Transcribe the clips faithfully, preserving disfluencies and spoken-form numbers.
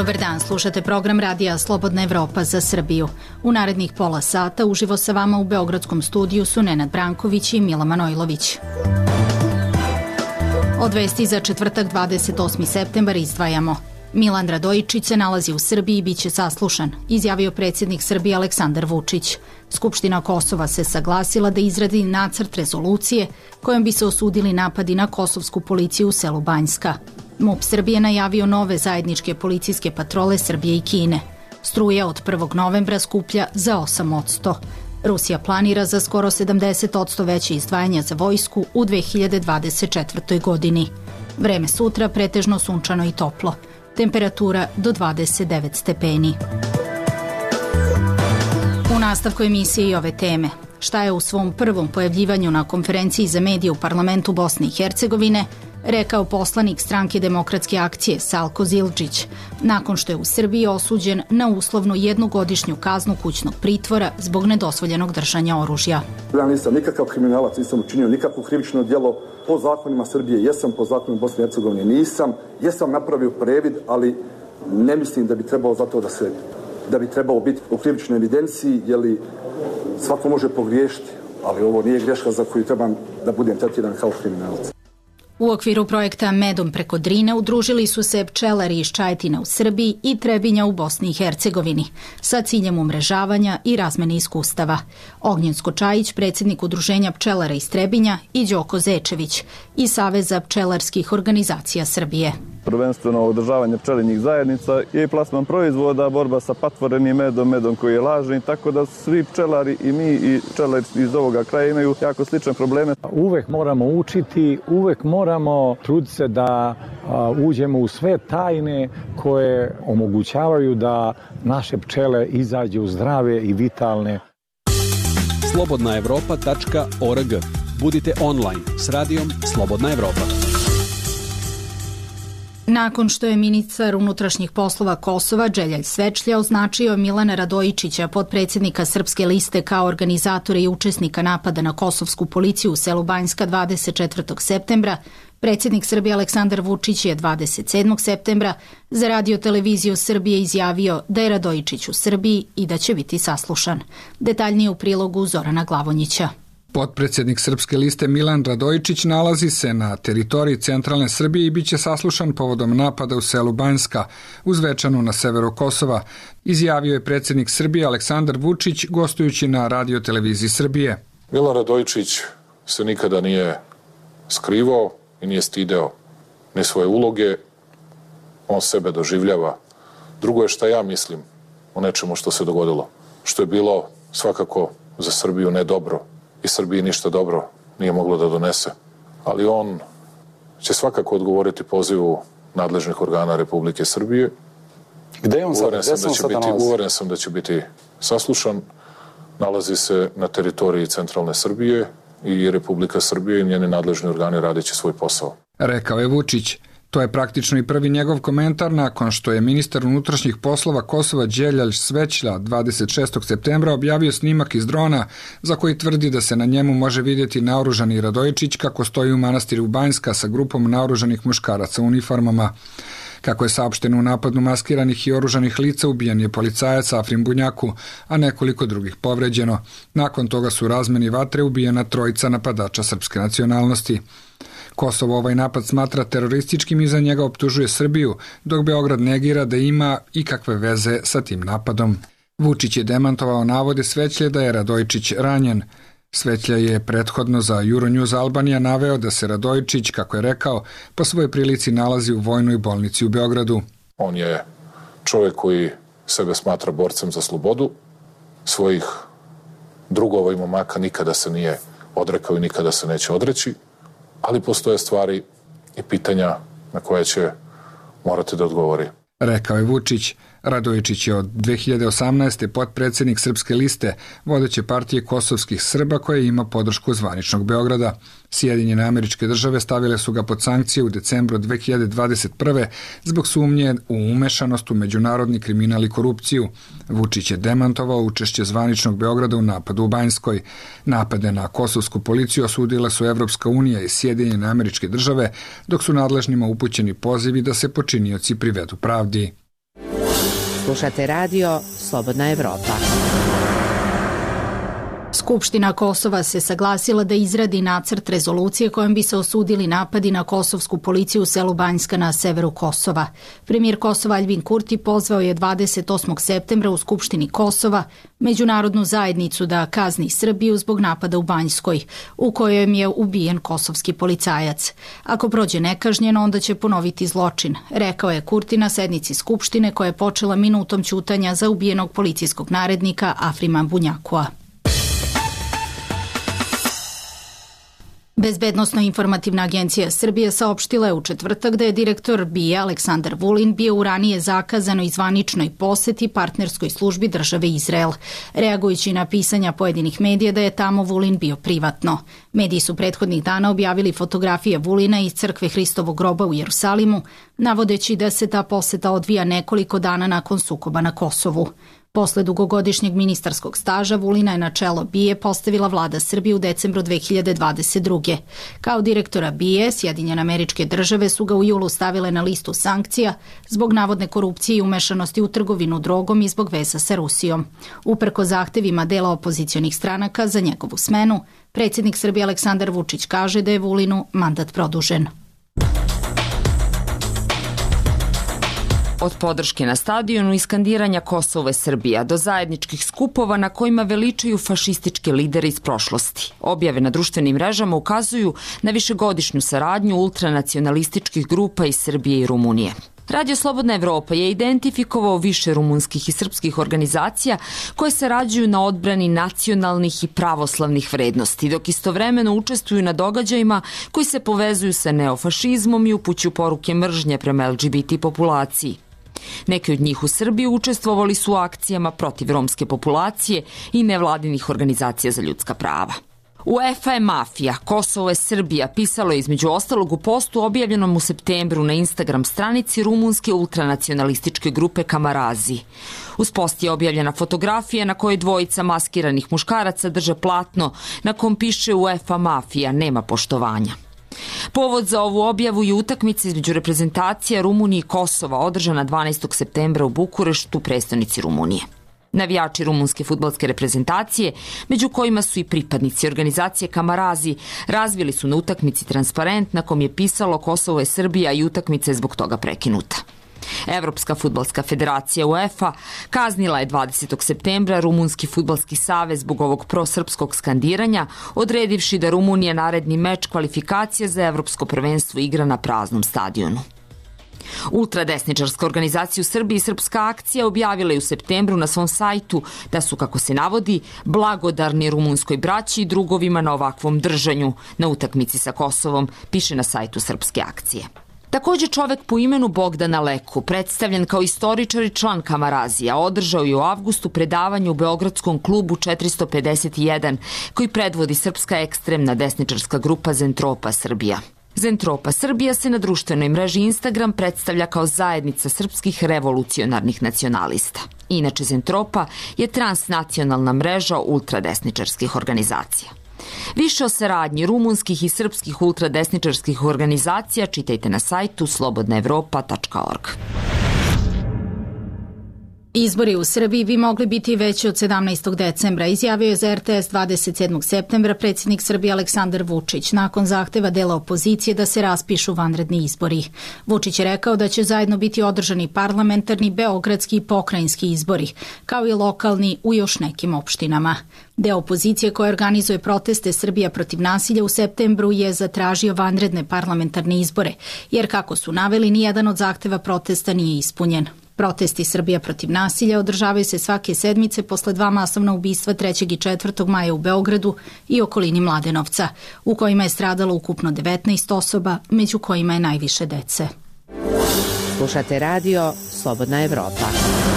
Dobar dan, slušate program radija Slobodna Evropa za Srbiju. U narednih pola sata uživo sa vama u Beogradskom studiju su Nenad Branković i Mila Manojlović. Od vesti za četvrtak dvadeset osmi septembar izdvajamo. Milan Radojičić se nalazi u Srbiji i bit će saslušan, izjavio predsjednik Srbije Aleksandar Vučić. Skupština Kosova se saglasila da izradi nacrt rezolucije kojom bi se osudili napadi na kosovsku policiju u selu Banjska. MUP Srbije najavio nove zajedničke policijske patrole Srbije i Kine. Struja od prvog novembra skuplja za osam posto. Rusija planira za skoro sedamdeset posto veće izdvajanja za vojsku u dve hiljade dvadeset četvrtoj godini. Vreme sutra pretežno sunčano i toplo. Temperatura do dvadeset devet stepeni. U nastavku emisije i ove teme. Šta je u svom prvom pojavljivanju na konferenciji za medije u parlamentu Bosne i Hercegovine rekao poslanik Stranke demokratske akcije Salko Zildžić, nakon što je u Srbiji osuđen na uslovno jednogodišnju kaznu kućnog pritvora zbog nedozvoljenog držanja oružja. Ja nisam nikakav kriminalac, nisam učinio nikakvo krivično djelo. Po zakonima Srbije jesam, po zakonima Bosne i Hercegovine nisam. Jesam napravio previd, ali ne mislim da bi trebalo zato da se da bi trebalo biti u krivičnoj evidenciji, jer svako može pogriješiti, ali ovo nije greška za koju trebam da budem tretiran kao kriminalac. U okviru projekta Medom preko Drine udružili su se pčelari iz Čajetine u Srbiji i Trebinja u Bosni i Hercegovini sa ciljem umrežavanja i razmene iskustava. Ognjen Skočajić, predsjednik udruženja pčelara iz Trebinja, i Đoko Zečević iz Saveza pčelarskih organizacija Srbije. Prvenstveno održavanje pčelinjih zajednica i plasman proizvoda, borba sa patvorenim medom, medom koji je lažni, tako da svi pčelari i mi i pčelari iz ovoga kraja imaju jako slične probleme. Uvek moramo učiti, uvek moramo truditi se da a, uđemo u sve tajne koje omogućavaju da naše pčele izađu zdrave i vitalne. slobodna evropa tačka org. Budite online s radijom Slobodna Evropa. Nakon što je ministar unutrašnjih poslova Kosova Đeljalj Svečlja označio Milana Radojičića, potpredsjednika Srpske liste, kao organizatora i učesnika napada na kosovsku policiju u selu Banjska dvadeset četvrtog septembra, predsjednik Srbije Aleksandar Vučić je dvadeset sedmog septembra za Radio televiziju Srbije izjavio da je Radojičić u Srbiji i da će biti saslušan. Detaljnije u prilogu Zorana Glavonjića. Potpredsjednik Srpske liste Milan Radojičić nalazi se na teritoriji centralne Srbije i bit će saslušan povodom napada u selu Banjska, u Zvečanu na severu Kosova, izjavio je predsjednik Srbije Aleksandar Vučić gostujući na Radio televiziji Srbije. Milan Radojičić se nikada nije skrivao i nije stideo ni svoje uloge, on sebe doživljava. Drugo je šta ja mislim o nečemu što se dogodilo, što je bilo svakako za Srbiju ne dobro. I Srbiji ništa dobro nije moglo da donese. Ali on će svakako odgovoriti pozivu nadležnih organa Republike Srbije. Gde je on sada? Uveren sam, da će biti, uveren sam da će biti saslušan. Nalazi se na teritoriji centralne Srbije i Republika Srbije i njeni nadležni organi radeći svoj posao. Rekao je Vučić. To je praktično i prvi njegov komentar nakon što je ministar unutrašnjih poslova Kosova Đeljalj Svečlja dvadeset šestog septembra objavio snimak iz drona za koji tvrdi da se na njemu može vidjeti naoružani Radojičić kako stoji u manastiru Banjska sa grupom naoružanih muškaraca u uniformama. Kako je saopšteno, u napadu maskiranih i oružanih lica ubijen je policajac Afrim Bunjaku, a nekoliko drugih povređeno. Nakon toga su razmeni vatre ubijena trojica napadača srpske nacionalnosti. Kosovo ovaj napad smatra terorističkim i za njega optužuje Srbiju, dok Beograd negira da ima ikakve veze sa tim napadom. Vučić je demantovao navode Svečlje da je Radojičić ranjen. Svečlja je prethodno za Euronews Albanija naveo da se Radojičić, kako je rekao, po svojoj prilici nalazi u vojnoj bolnici u Beogradu. On je čovjek koji sebe smatra borcem za slobodu, svojih drugova i momaka nikada se nije odrekao i nikada se neće odreći, ali postoje stvari i pitanja na koje će morati da odgovori. Rekao je Vučić. Radojičić je od dve hiljade osamnaeste. potpredsjednik Srpske liste, vodeće partije kosovskih Srba koja ima podršku zvaničnog Beograda. Sjedinjene Američke Države stavile su ga pod sankcije u decembru dve hiljade dvadeset prve. zbog sumnje u umešanost u međunarodni kriminal i korupciju. Vučić je demantovao učešće zvaničnog Beograda u napadu u Banjskoj. Napade na kosovsku policiju osudile su Evropska unija i Sjedinjene Američke Države, dok su nadležnima upućeni pozivi da se počinioci privedu pravdi. Slušate radio Slobodna Evropa. Skupština Kosova se saglasila da izradi nacrt rezolucije kojom bi se osudili napadi na kosovsku policiju u selu Banjska na severu Kosova. Premijer Kosova Aljbin Kurti pozvao je dvadeset osmog septembra u Skupštini Kosova međunarodnu zajednicu da kazni Srbiju zbog napada u Banjskoj, u kojem je ubijen kosovski policajac. Ako prođe nekažnjeno, onda će ponoviti zločin, rekao je Kurti na sednici Skupštine koja je počela minutom ćutanja za ubijenog policijskog narednika Afrima Bunjakua. Bezbednosno-informativna agencija Srbije saopštila je u četvrtak da je direktor B I A Aleksandar Vulin bio u ranije zakazanoj zvaničnoj poseti partnerskoj službi države Izrael, reagujući na pisanja pojedinih medija da je tamo Vulin bio privatno. Mediji su prethodnih dana objavili fotografije Vulina iz crkve Hristovog groba u Jerusalimu, navodeći da se ta poseta odvija nekoliko dana nakon sukoba na Kosovu. Posle dugogodišnjeg ministarskog staža Vulina je na čelo B I A postavila vlada Srbije u decembru dve hiljade dvadeset druge. Kao direktora B I A, Sjedinjene Američke Države su ga u julu stavile na listu sankcija zbog navodne korupcije i umešanosti u trgovinu drogom i zbog veza sa Rusijom. Uprko zahtevima dela opozicionih stranaka za njegovu smenu, predsjednik Srbije Aleksandar Vučić kaže da je Vulinu mandat produžen. Od podrške na stadionu i skandiranja Kosovo je Srbija do zajedničkih skupova na kojima veličaju fašističke lidere iz prošlosti. Objave na društvenim mrežama ukazuju na višegodišnju saradnju ultranacionalističkih grupa iz Srbije i Rumunije. Radio Slobodna Evropa je identifikovao više rumunskih i srpskih organizacija koje sarađuju na odbrani nacionalnih i pravoslavnih vrednosti, dok istovremeno učestvuju na događajima koji se povezuju sa neofašizmom i upućuju poruke mržnje prema L G B T populaciji. Neki od njih u Srbiji učestvovali su u akcijama protiv romske populacije i nevladinih organizacija za ljudska prava. UEFA je mafija, Kosovo je Srbija, pisalo je između ostalog u postu objavljenom u septembru na Instagram stranici rumunske ultranacionalističke grupe Kamarazi. Uz post je objavljena fotografija na kojoj dvojica maskiranih muškaraca drže platno na kom piše UEFA mafija, nema poštovanja. Povod za ovu objavu je utakmica između reprezentacija Rumunije i Kosova održana dvanaestog septembra u Bukureštu, prestonici Rumunije. Navijači rumunske fudbalske reprezentacije, među kojima su i pripadnici organizacije Kamarazi, razvili su na utakmici transparent na kom je pisalo Kosovo je Srbija i utakmica je zbog toga prekinuta. Evropska fudbalska federacija UEFA kaznila je dvadesetog septembra Rumunski fudbalski savez zbog ovog prosrpskog skandiranja, odredivši da Rumunija naredni meč kvalifikacije za evropsko prvenstvo igra na praznom stadionu. Ultradesničarska organizacija u Srbiji i Srpska akcija objavila je u septembru na svom sajtu da su, kako se navodi, blagodarni rumunskoj braći i drugovima na ovakvom držanju na utakmici sa Kosovom, piše na sajtu Srpske akcije. Također čovek po imenu Bogdana Leku, predstavljen kao istoričar i član Kamarazija, održao je u avgustu predavanje u Beogradskom klubu četiristo pedeset jedan, koji predvodi srpska ekstremna desničarska grupa Zentropa Srbija. Zentropa Srbija se na društvenoj mreži Instagram predstavlja kao zajednica srpskih revolucionarnih nacionalista. Inače, Zentropa je transnacionalna mreža ultradesničarskih organizacija. Više o saradnji rumunskih i srpskih ultradesničarskih organizacija čitajte na sajtu slobodna evropa tačka org. Izbori u Srbiji bi mogli biti veći od sedamnaestog decembra, izjavio je za R T S dvadeset sedmog septembra predsjednik Srbije Aleksandar Vučić nakon zahteva dela opozicije da se raspišu vanredni izbori. Vučić je rekao da će zajedno biti održani parlamentarni, beogradski i pokrajinski izbori, kao i lokalni u još nekim opštinama. Deo opozicije koja organizuje proteste Srbija protiv nasilja u septembru je zatražio vanredne parlamentarne izbore, jer kako su naveli, nijedan od zahteva protesta nije ispunjen. Protesti Srbija protiv nasilja održavaju se svake sedmice posle dva masovna ubistva trećeg i četvrtog maja u Beogradu i okolini Mladenovca, u kojima je stradalo ukupno devetnaest osoba, među kojima je najviše dece. Slušate radio Slobodna Evropa.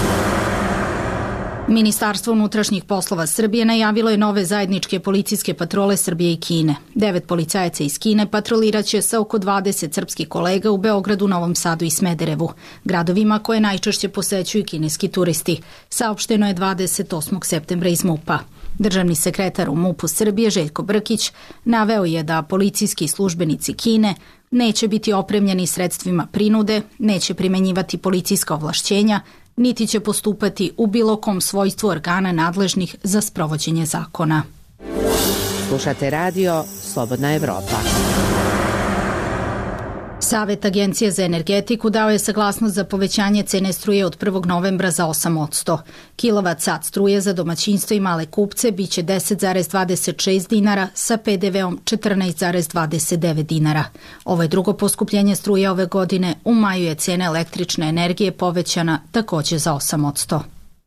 Ministarstvo unutrašnjih poslova Srbije najavilo je nove zajedničke policijske patrole Srbije i Kine. Devet policajaca iz Kine patroliraće sa oko dvadeset srpskih kolega u Beogradu, Novom Sadu i Smederevu, gradovima koje najčešće posećuju kineski turisti. Saopšteno je dvadeset osmog septembra iz MUP-a. Državni sekretar u MUP-u Srbije Željko Brkić naveo je da policijski službenici Kine neće biti opremljeni sredstvima prinude, neće primenjivati policijska ovlašćenja, niti će postupati u bilo kom svojstvu organa nadležnih za sprovođenje zakona. Slušate radio Slobodna Evropa. Savet Agencije za energetiku dao je saglasnost za povećanje cene struje od prvog novembra za osam posto. Kilovat sat struje za domaćinstvo i male kupce biće deset zarez dvadeset šest dinara sa pe de veom četrnaest zarez dvadeset devet dinara. Ovo je drugo poskupljenje struje ove godine. U maju je cena električne energije povećana takođe za osam posto.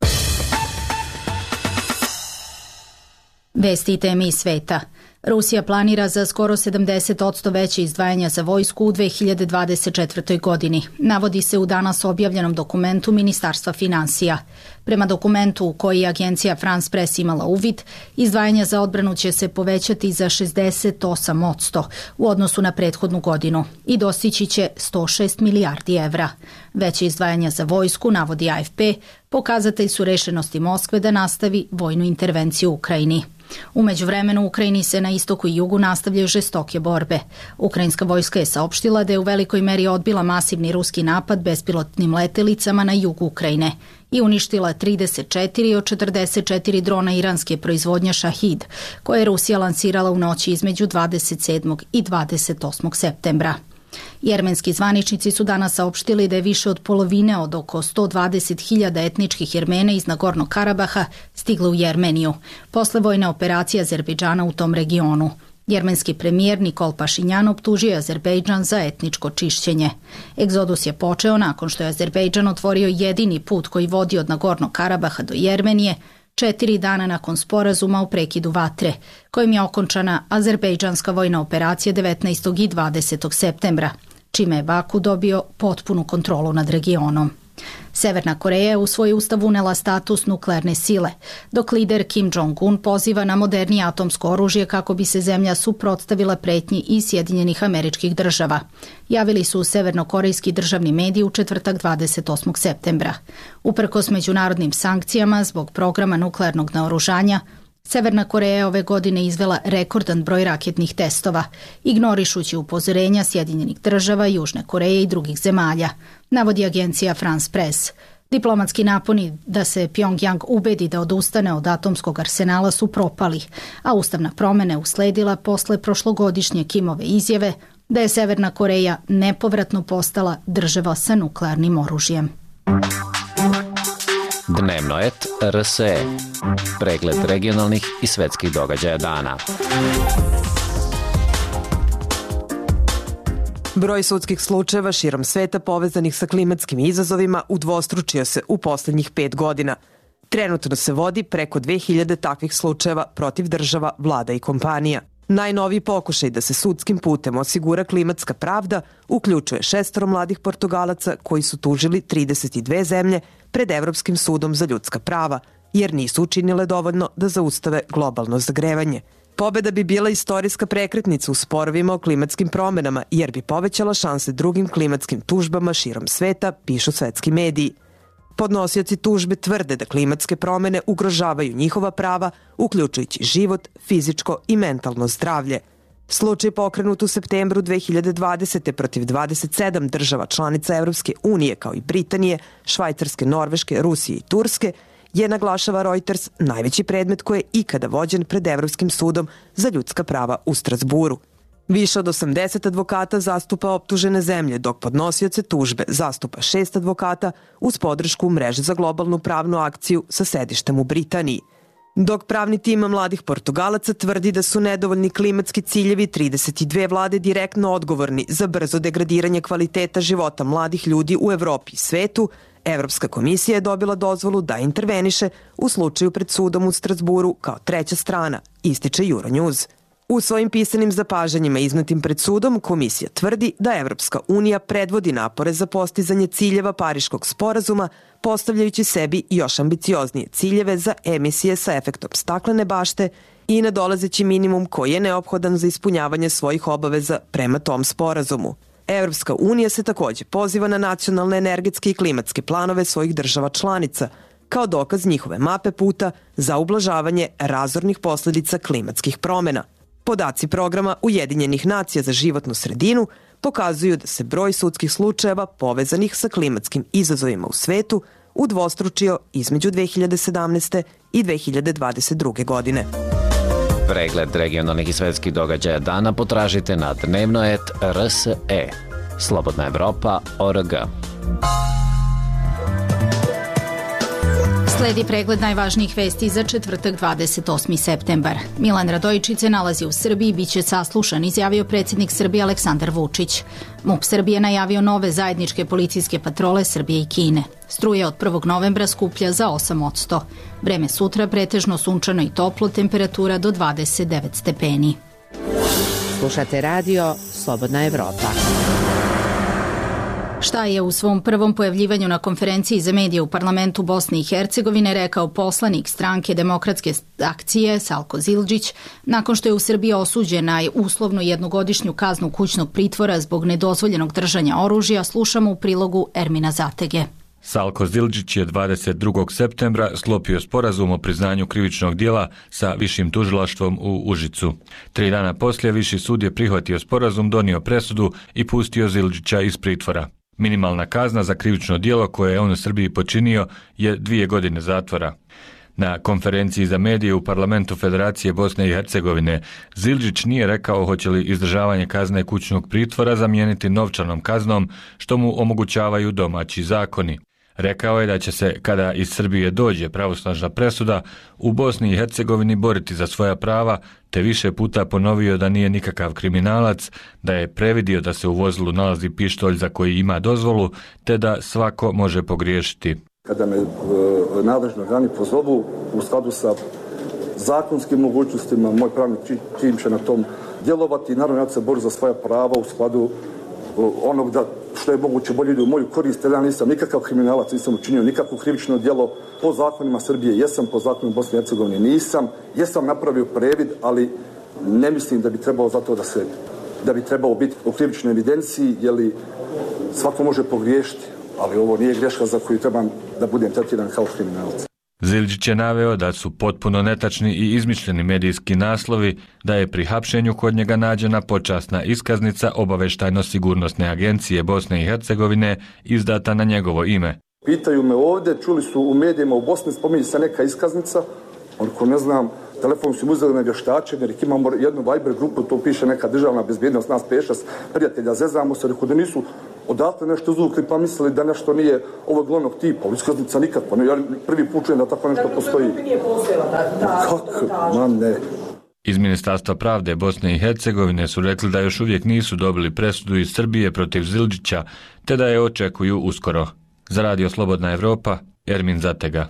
Vesti i teme iz sveta. Rusija planira za skoro sedamdeset posto veće izdvajanja za vojsku u dve hiljade dvadeset četvrtoj. godini. Navodi se u danas objavljenom dokumentu Ministarstva finansija. Prema dokumentu u koji je agencija France Press imala uvid, izdvajanja za odbranu će se povećati za šezdeset osam posto u odnosu na prethodnu godinu i dostići će sto šest milijardi evra. Veće izdvajanja za vojsku, navodi A F P, pokazatelj su rešenosti Moskve da nastavi vojnu intervenciju u Ukrajini. U međuvremenu u Ukrajini se na istoku i jugu nastavljaju žestoke borbe. Ukrajinska vojska je saopštila da je u velikoj meri odbila masivni ruski napad bespilotnim letelicama na jugu Ukrajine i uništila trideset četiri od četrdeset četiri drona iranske proizvodnje Šahid, koje je Rusija lansirala u noći između dvadeset sedmog i dvadeset osmog septembra. Jermenski zvaničnici su danas saopštili da je više od polovine od oko sto dvadeset hiljada etničkih Jermena iz Nagornog Karabaha stiglo u Jermeniju, posle vojne operacije Azerbejdžana u tom regionu. Jermenski premijer Nikol Pašinjan optužio je Azerbejdžan za etničko čišćenje. Egzodus je počeo nakon što je Azerbejdžan otvorio jedini put koji vodi od Nagornog Karabaha do Jermenije, četiri dana nakon sporazuma o prekidu vatre, kojim je okončana azerbejdžanska vojna operacija devetnaestog i dvadesetog septembra, čime je Baku dobio potpunu kontrolu nad regionom. Severna Koreja je u svoj ustav unela status nuklearne sile, dok lider Kim Jong-un poziva na modernije atomsko oružje kako bi se zemlja suprotstavila pretnji iz Sjedinjenih Američkih Država, javili su severnokorejski državni mediji u četvrtak dvadeset osmog septembra. Uprkos međunarodnim sankcijama zbog programa nuklearnog naoružanja, Severna Koreja je ove godine izvela rekordan broj raketnih testova, ignorišući upozorenja Sjedinjenih Država, Južne Koreje i drugih zemalja, navodi agencija France Press. Diplomatski naponi da se Pjongjang ubedi da odustane od atomskog arsenala su propali, a ustavna promena je usledila posle prošlogodišnje Kimove izjave da je Severna Koreja nepovratno postala država sa nuklearnim oružjem. Dnevno et R S E. Pregled regionalnih i svetskih događaja dana. Broj sudskih slučajeva širom sveta povezanih sa klimatskim izazovima udvostručio se u poslednjih pet godina. Trenutno se vodi preko dve hiljade takvih slučajeva protiv država, vlada i kompanija. Najnoviji pokušaj da se sudskim putem osigura klimatska pravda uključuje šestoro mladih Portugalaca koji su tužili trideset dve zemlje pred Evropskim sudom za ljudska prava, jer nisu učinile dovoljno da zaustave globalno zagrevanje. Pobeda bi bila istorijska prekretnica u sporovima o klimatskim promenama, jer bi povećala šanse drugim klimatskim tužbama širom sveta, pišu svetski mediji. Podnosioci tužbe tvrde da klimatske promene ugrožavaju njihova prava, uključujući život, fizičko i mentalno zdravlje. Slučaj pokrenut u septembru dve hiljade dvadesete. protiv dvadeset sedam država članica Evropske unije, kao i Britanije, Švajcarske, Norveške, Rusije i Turske, je, naglašava Reuters, najveći predmet koji je ikada vođen pred Evropskim sudom za ljudska prava u Strasburu. Više od osamdeset advokata zastupa optužene zemlje, dok podnosioce tužbe zastupa šest advokata uz podršku mreže za globalnu pravnu akciju sa sedištem u Britaniji. Dok pravni tim mladih Portugalaca tvrdi da su nedovoljni klimatski ciljevi trideset dve vlade direktno odgovorni za brzo degradiranje kvaliteta života mladih ljudi u Evropi i svetu, Evropska komisija je dobila dozvolu da interveniše u slučaju pred sudom u Strasburu kao treća strana, ističe Euronews. U svojim pisanim zapažanjima iznetim pred sudom, komisija tvrdi da Evropska unija predvodi napore za postizanje ciljeva Pariškog sporazuma, postavljajući sebi još ambicioznije ciljeve za emisije sa efektom staklene bašte i nadolazeći minimum koji je neophodan za ispunjavanje svojih obaveza prema tom sporazumu. Evropska unija se takođe poziva na nacionalne energetske i klimatske planove svojih država članica, kao dokaz njihove mape puta za ublažavanje razornih posledica klimatskih promena. Podaci programa Ujedinjenih nacija za životnu sredinu pokazuju da se broj sudskih slučajeva povezanih sa klimatskim izazovima u svetu udvostručio između dve hiljade sedamnaeste. i dve hiljade dvadeset druge. godine. Pregled regionalnih i svetskih događaja dana potražite na dnevnoet R S E. Slobodna Evropa O R G. Sledi pregled najvažnijih vesti za četvrtak dvadeset osmi septembar. Milan Radojičić se nalazi u Srbiji i biće saslušan, izjavio predsjednik Srbije Aleksandar Vučić. MUP Srbije najavio nove zajedničke policijske patrole Srbije i Kine. Struje od prvog novembra skuplja za osam posto. Vreme sutra pretežno sunčano i toplo, temperatura do dvadeset devet stepeni. Slušate radio Slobodna Evropa. Šta je u svom prvom pojavljivanju na konferenciji za medije u parlamentu Bosne i Hercegovine rekao poslanik stranke Demokratske akcije Salko Zildžić nakon što je u Srbiji osuđen na uslovnu jednogodišnju kaznu kućnog pritvora zbog nedozvoljenog držanja oružja, slušamo u prilogu Ermina Zatege. Salko Zildžić je dvadeset drugog septembra sklopio sporazum o priznanju krivičnog dijela sa Višim tužilaštvom u Užicu. Tri dana poslije Viši sud je prihvatio sporazum, donio presudu i pustio Zildžića iz pritvora. Minimalna kazna za krivično djelo koje je on u Srbiji počinio je dvije godine zatvora. Na konferenciji za medije u parlamentu Federacije Bosne i Hercegovine Zildžić nije rekao hoće li izdržavanje kazne kućnog pritvora zamijeniti novčanom kaznom što mu omogućavaju domaći zakoni. Rekao je da će se, kada iz Srbije dođe pravosnažna presuda, u Bosni i Hercegovini boriti za svoja prava, te više puta ponovio da nije nikakav kriminalac, da je previdio da se u vozilu nalazi pištolj za koji ima dozvolu, te da svako može pogriješiti. Kada me e, nadležni organi pozovu u skladu sa zakonskim mogućnostima, moj pravni tim će na tom djelovati. Naravno, ja se borim za svoja prava u skladu onog da što je moguće bolje ide u moju korist, jer ja nisam nikakav kriminalac, nisam učinio nikakvo krivično djelo. Po zakonima Srbije jesam, po zakonima Bosne i Hercegovine nisam. Jesam napravio previd, ali ne mislim da bi trebalo zato da se da bi trebalo biti u krivičnoj evidenciji, jer svako može pogriješiti, ali ovo nije greška za koju trebam da budem tretiran kao kriminalac. Zildžić je naveo da su potpuno netačni i izmišljeni medijski naslovi, da je pri hapšenju kod njega nađena počasna iskaznica Obaveštajno-sigurnosne agencije Bosne i Hercegovine izdata na njegovo ime. Pitaju me ovdje, čuli su u medijima u Bosni, spominje se neka iskaznica, ako ne znam, telefon su uzeli na vještačenje, jer imamo jednu Viber grupu, to piše neka državna bezbjednost, nas pešas, prijatelja, zezamo se, rekao da nisu odatle nešto zvukli, pa mislili da nešto nije ovog glavnog tipa, iskaznica nikakva, ne, ja prvi put čujem da tako nešto postoji. Kako? Ma ne. Iz Ministarstva pravde Bosne i Hercegovine su rekli da još uvijek nisu dobili presudu iz Srbije protiv Zildžića, te da je očekuju uskoro. Za Radio Slobodna Evropa, Ermin Zatega.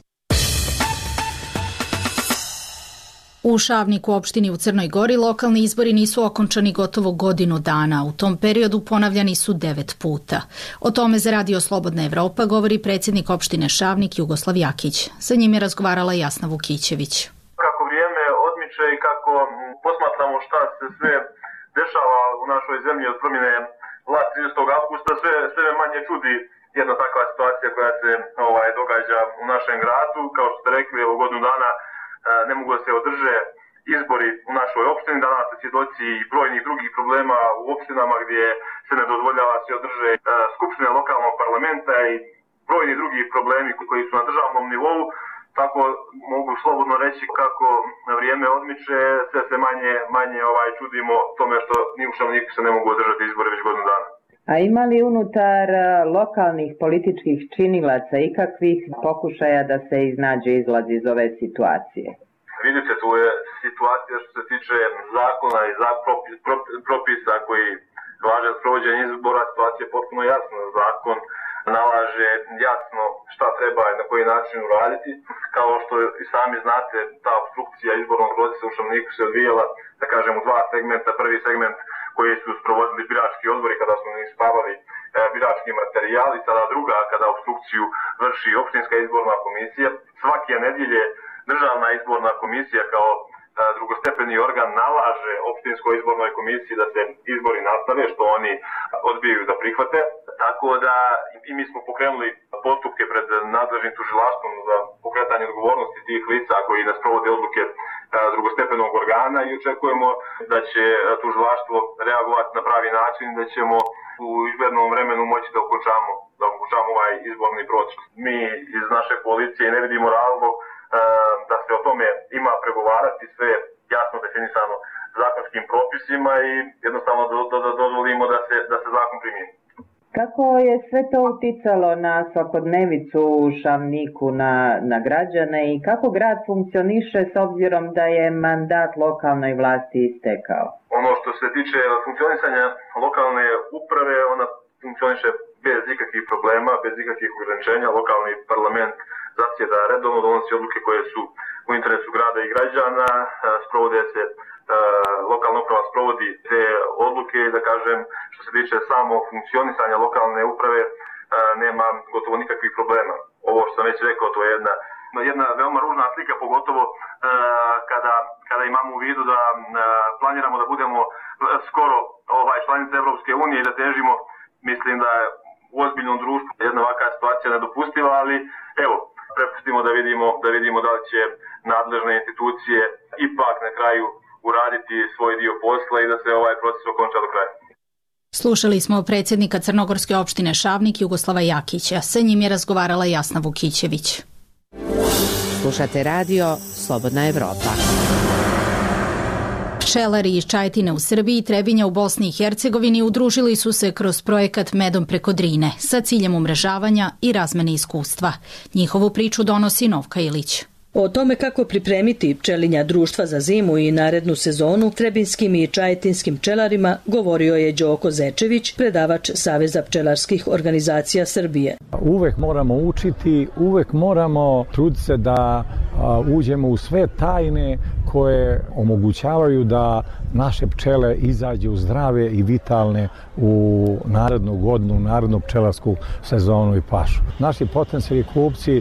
U Šavniku, opštini u Crnoj Gori, lokalni izbori nisu okončani gotovo godinu dana. U tom periodu ponavljani su devet puta. O tome za Radio Slobodna Evropa govori predsjednik opštine Šavnik Jugoslav Jakić. Sa njim je razgovarala Jasna Vukićević. Kako vrijeme odmiče i kako posmatramo šta se sve dešava u našoj zemlji od promjene vlasti tridesetog avgusta, sve, sve manje čudi jedna takva situacija koja se ovaj, događa u našem gradu. Kao što ste rekli, u godinu dana ne mogu da se održe izbori u našoj opštini, danas se svjedoci i brojnih drugih problema u opštinama gdje se ne dozvoljava se održe skupštine lokalnog parlamenta i brojni drugi problemi koji su na državnom nivou, tako mogu slobodno reći kako vrijeme odmiče, sve se manje, manje ovaj, čudimo tome što ni u Šavniku se ne mogu održati izbori već godinu dana. A ima li unutar lokalnih političkih činilaca ikakvih pokušaja da se iznađe izlaz iz ove situacije? Vidite, tu je situacija što se tiče zakona i propisa koji važe za sprovođenje izbora, situacija je potpuno jasna. Zakon nalaže jasno šta treba i na koji način uraditi. Kao što i sami znate, ta obstrukcija izbornog procesa u Šavniku se odvijala, da kažem, u dva segmenta. Prvi segment koji su sprovodili birački odbori kada su spavali e, birački materijali, sada druga kada obstrukciju vrši opštinska izborna komisija. Svake nedjelje državna izborna komisija kao e, drugostepeni organ nalaže opštinskoj izbornoj komisiji da se izbori nastave, što oni odbijaju da prihvate. Tako da i mi smo pokrenuli postupke pred nadležnim tužilaštvom za pokretanje odgovornosti tih lica koji ne sprovode odluke drugostepenog organa i očekujemo da će tužilaštvo reagovati na pravi način, da ćemo u izglednom vremenu moći da okončamo, da omogućavamo ovaj izborni proces. Mi iz naše koalicije ne vidimo razlog da se o tome ima pregovarati, sve jasno definisano zakonskim propisima i jednostavno dozvolimo da se, da se zakon primijeni. Kako je sve to uticalo na svakodnevicu u Šavniku, na, na građane i kako grad funkcioniše s obzirom da je mandat lokalnoj vlasti istekao? Ono što se tiče funkcionisanja lokalne uprave, ona funkcioniše bez ikakvih problema, bez ikakvih ograničenja. Lokalni parlament zasjeda redovno, donosi odluke koje su u interesu grada i građana, sprovode se, lokalna uprava sprovodi te odluke, da kažem, što se tiče samo funkcionisanja lokalne uprave, nema gotovo nikakvih problema. Ovo što sam već rekao, to je jedna, jedna veoma ružna slika, pogotovo kada, kada imamo u vidu da planiramo da budemo skoro ovaj, članice Evropske unije i da težimo, mislim da je u ozbiljnom društvu jedna ovakva situacija nedopustiva, ali evo, prepustimo da vidimo, da vidimo da li će nadležne institucije ipak na kraju uraditi svoj dio posla i da se ovaj proces okonča do kraja. Slušali smo predsjednika Crnogorske opštine Šavnik Jugoslava Jakića. Sa njim je razgovarala Jasna Vukićević. Slušate radio Slobodna Evropa. Pčelari iz Čajetine u Srbiji i Trebinja u Bosni i Hercegovini udružili su se kroz projekat Medom preko Drine sa ciljem umrežavanja i razmene iskustva. Njihovu priču donosi Novka Ilić. O tome kako pripremiti pčelinja društva za zimu i narednu sezonu trebinskim i čajetinskim pčelarima govorio je Đoko Zečević, predavač Saveza pčelarskih organizacija Srbije. Uvek moramo učiti, uvek moramo truditi se da uđemo u sve tajne koje omogućavaju da naše pčele izađu zdrave i vitalne u narednu godinu, narednu pčelarsku sezonu i pašu. Naši potencijalni kupci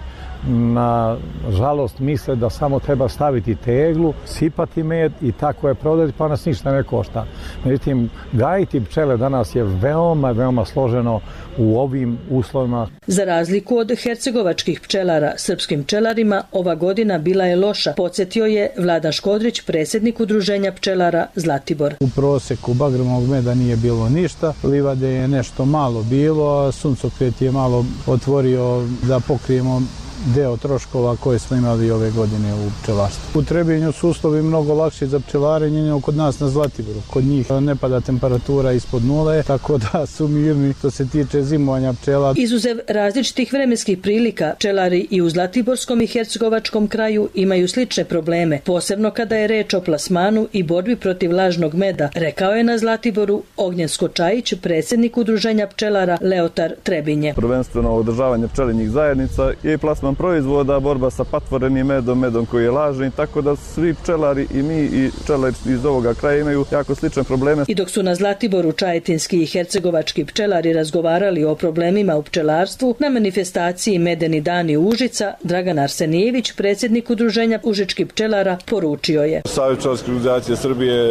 na žalost misle da samo treba staviti teglu, sipati med i tako je prodati, pa nas ništa ne košta. Međutim, gajiti pčele danas je veoma, veoma složeno u ovim uslovima. Za razliku od hercegovačkih pčelara, srpskim pčelarima ova godina bila je loša, podsjetio je Vladan Škodrić, predsjednik udruženja pčelara Zlatibor. U proseku bagremog meda nije bilo ništa, livade je nešto malo bilo, a suncokret je malo otvorio da pokrijemo deo troškova koje smo imali ove godine u pčelarstvu. U Trebinju su uslovi mnogo lakši za pčelarenje nego kod nas na Zlatiboru. Kod njih ne pada temperatura ispod nule, tako da su mirni što se tiče zimovanja pčela. Izuzev različitih vremenskih prilika, pčelari i u Zlatiborskom i Hercegovačkom kraju imaju slične probleme, posebno kada je reč o plasmanu i borbi protiv lažnog meda, rekao je na Zlatiboru Ognjen Skočajić, predsjednik udruženja pčelara Leotar Trebinje. Prvenstveno održavanje pčelinjih zajednica i plasman proizvoda, borba sa patvorenim medom, medom koji je lažni, tako da svi pčelari i mi i pčelari iz ovoga kraja imaju jako slične probleme. I dok su na Zlatiboru čajetinski i hercegovački pčelari razgovarali o problemima u pčelarstvu, na manifestaciji Medeni dani Užica, Dragan Arsenijević, predsjednik udruženja užičkih pčelara, poručio je. Savez pčelarske organizacije Srbije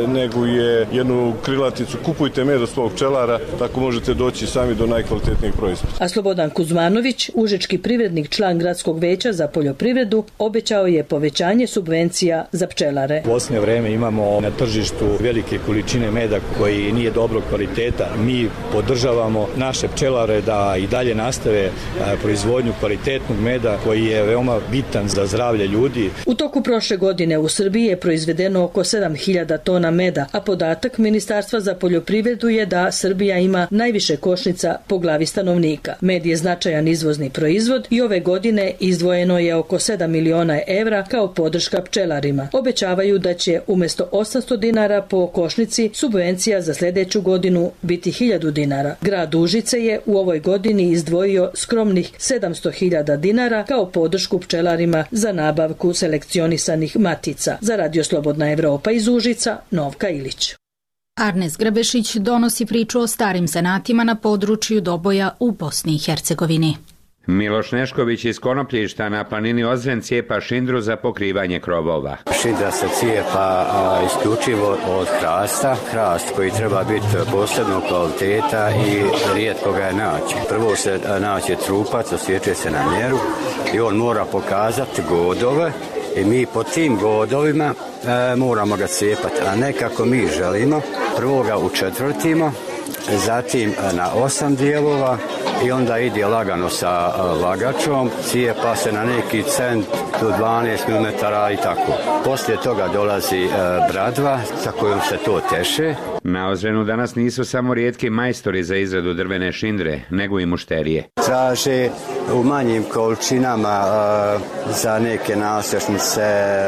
neguje jednu krilaticu: kupujte med od svog pčelara, tako možete doći sami do najkvalitetnijih proizvoda. A Slobodan Kuzmanović, užički privrednik, član Gradskog veća za poljoprivredu, obećao je povećanje subvencija za pčelare. U posljednje vreme imamo na tržištu velike količine meda koji nije dobrog kvaliteta. Mi podržavamo naše pčelare da i dalje nastave proizvodnju kvalitetnog meda koji je veoma bitan za zdravlje ljudi. U toku prošle godine u Srbiji je proizvedeno oko sedam hiljada tona meda, a podatak Ministarstva za poljoprivredu je da Srbija ima najviše košnica po glavi stanovnika. Med je značajan izvozni proizvod i ove godine izdvojeno je oko sedam miliona evra kao podrška pčelarima. Obećavaju da će umjesto osamsto dinara po košnici subvencija za sljedeću godinu biti hiljadu dinara. Grad Užice je u ovoj godini izdvojio skromnih sedamsto hiljada dinara kao podršku pčelarima za nabavku selekcionisanih matica. Za Radio Slobodna Evropa iz Užica, Novka Ilić. Arnes Grbešić donosi priču o starim zanatima na području Doboja u Bosni i Hercegovini. Miloš Nešković iz Konopljišta na planini Ozren cijepa šindru za pokrivanje krovova. Šindra se cijepa a, isključivo od hrasta, hrast koji treba biti posebnog kvaliteta i rijetko ga je naći. Prvo se naći trupac, osjeće se na mjeru i on mora pokazati godove i mi po tim godovima e, moramo ga cijepati, a ne kako mi želimo. Prvo ga učetvrtimo, zatim na osam dijelova i onda ide lagano sa lagačom, cijepa se na neki cent do dvanaest milimetara i tako. Poslije toga dolazi bradva sa kojom se to teše. Na Ozrenu danas nisu samo rijetki majstori za izradu drvene šindre, nego i mušterije. Traže u manjim količinama za neke nasljednice,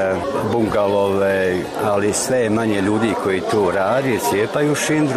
bungalove, ali sve manje ljudi koji to radi, cijepaju šindru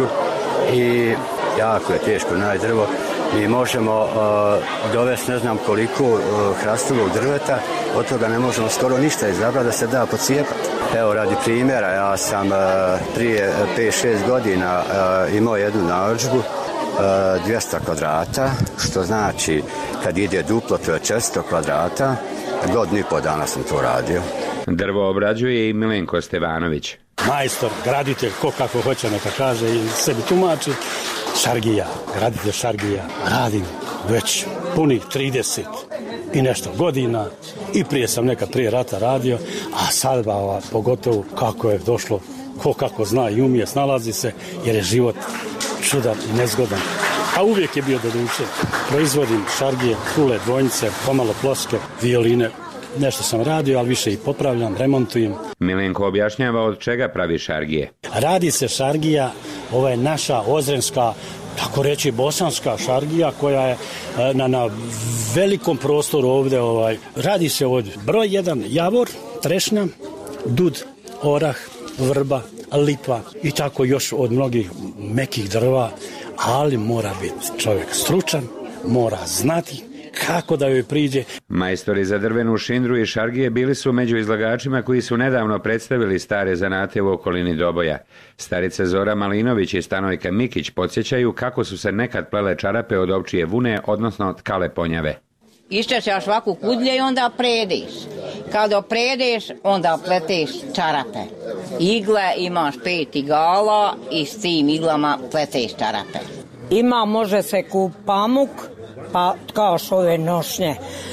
i jako je teško naći drvo. Mi možemo uh, dovesti ne znam koliko uh, hrastovog drveta, od toga ne možemo skoro ništa izabrati da se da pocijepati. Evo radi primjera, ja sam uh, prije pet šest godina uh, imao jednu narudžbu uh, dvjesto kvadrata, što znači kad ide duplo to je četiristo kvadrata, godinu i po dana sam to radio. Drvo obrađuje i Milenko Stevanović. Majstor, graditelj, ko kako hoće neka kaže i sebi tumači. Šargija, graditelj Šargija, radim već punih trideset i nešto godina i prije sam nekad prije rata radio, a sad ova, pogotovo kako je došlo, ko kako zna i umije, snalazi se, jer je život čudan i nezgodan. A uvijek je bio do duše. Proizvodim Šargije, kule, dvojnice, pomalo ploske, violine. Nešto sam radio, ali više i popravljam, remontujem. Milenko objašnjava od čega pravi Šargije. Radi se Šargija, ovo je naša ozrenska, tako reći bosanska Šargija, koja je na, na velikom prostoru ovdje. Ovaj, radi se od broj jedan javor, trešnja, dud, orah, vrba, lipa i tako još od mnogih mekih drva, ali mora biti čovjek stručan, mora znati kako da joj priđe. Majstori za drvenu šindru i Šargije bili su među izlagačima koji su nedavno predstavili stare zanate u okolini Doboja. Starice Zora Malinović i Stanojka Mikić podsjećaju kako su se nekad plele čarape od ovčije vune, odnosno tkale ponjave. Iščešaš ovako kudlje i onda predeš. Kada predeš, onda pleteš čarape. Igle imaš pet igala i s tim iglama pleteš čarape. Ima, može se kup pamuk, pa tkaš ove nošnje.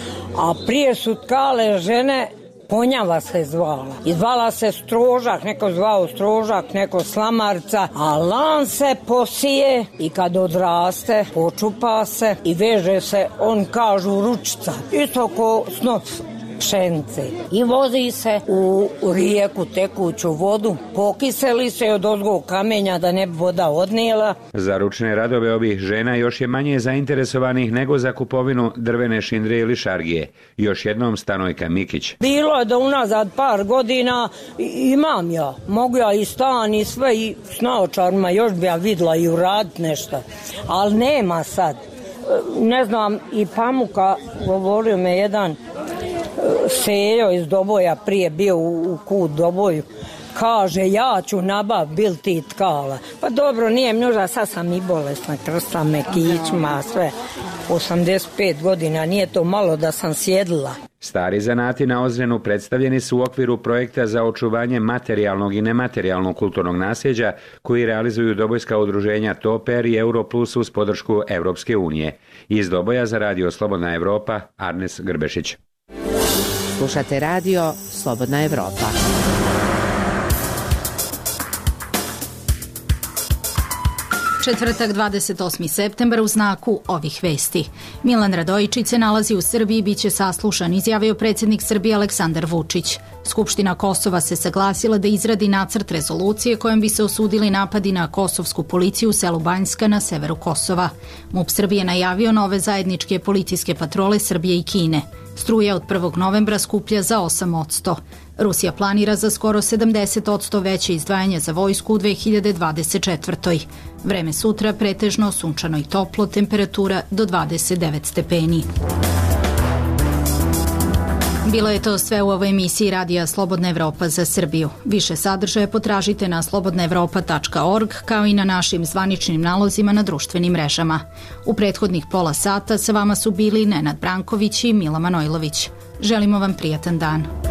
A prije su tkale žene, ponjava se zvala. I zvala se strožak, neko zvao strožak, neko slamarca. A lan se posije i kad odraste, počupa se i veže se, on kažu ručica. Isto ko snop pšenice. I vozi se u rijeku tekuću vodu, pokiseli se od ozgo kamenja da ne bi voda odnijela. Za ručne radove ovih žena još je manje zainteresovanih nego za kupovinu drvene šindre ili Šargije. Još jednom Stanojka Mikić. Bilo je da unazad par godina imam ja, mogu ja i stan i sve i s naočarima još bi ja vidjela i uraditi nešto, ali nema sad. Ne znam, i pamuka, govorio me jedan Sejo iz Doboja, prije bio u, u kut Doboju, kaže ja ću nabav bil ti tkala. Pa dobro, nije mi nužda, sad sam i bolesna, krsta me kićma, sve. osamdeset pet godina, nije to malo da sam sjedila. Stari zanati na Ozrenu predstavljeni su u okviru projekta za očuvanje materijalnog i nematerijalnog kulturnog nasljeđa koji realizuju dobojska udruženja Toper i Europlus uz podršku Evropske unije. Iz Doboja za radio Slobodna Evropa, Arnes Grbešić. Slušate radio Slobodna Evropa. Četvrtak dvadeset osmi septembar u znaku ovih vesti. Milan Radojičić se nalazi u Srbiji i bit će saslušan, izjavio predsjednik Srbije Aleksandar Vučić. Skupština Kosova se saglasila da izradi nacrt rezolucije kojom bi se osudili napadi na kosovsku policiju u selu Banjska na severu Kosova. MUP Srbije najavio nove zajedničke policijske patrole Srbije i Kine. Struja od prvog novembra skuplja za osam posto. Rusija planira za skoro sedamdeset posto veće izdvajanje za vojsku u dve hiljade dvadeset četvrtoj. Vreme sutra pretežno sunčano i toplo, temperatura do dvadeset devet stepeni. Bilo je to sve u ovoj emisiji radija Slobodna Evropa za Srbiju. Više sadržaja potražite na slobodna evropa tačka org kao i na našim zvaničnim nalozima na društvenim mrežama. U prethodnih pola sata sa vama su bili Nenad Branković i Mila Manojlović. Želimo vam prijatan dan.